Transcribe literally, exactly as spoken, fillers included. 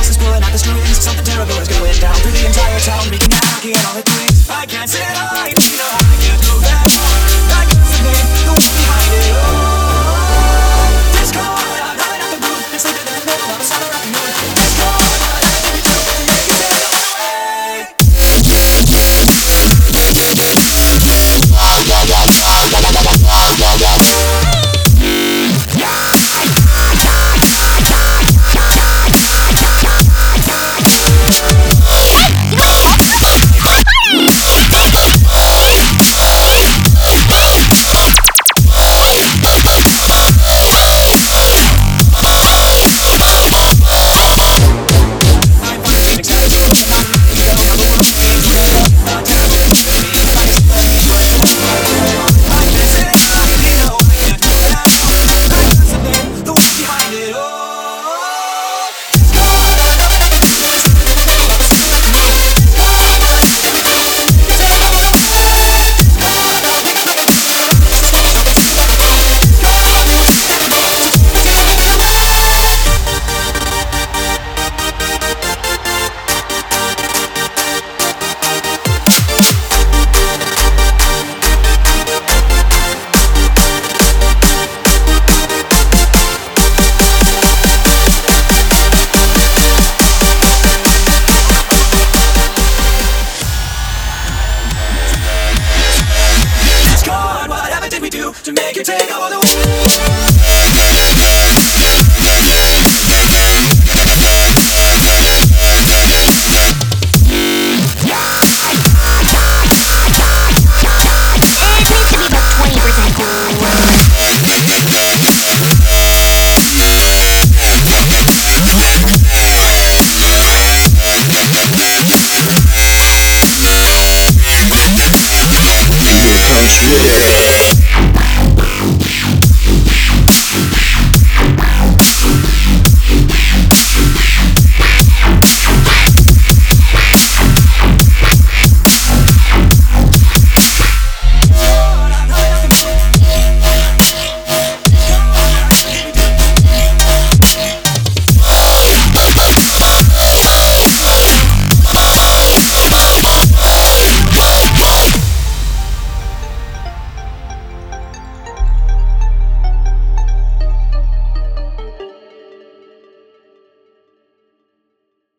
boss is pulling out the strings. Something terrible is going down through the entire town, making me cocky and all it brings. I can't sit high, you know I can't go back. I got the name, the one behind it all. Discord, I'm running out the booth. It's sleeping in the middle of a summer afternoon. Discord, what I have to do to make it take away. To make you take all the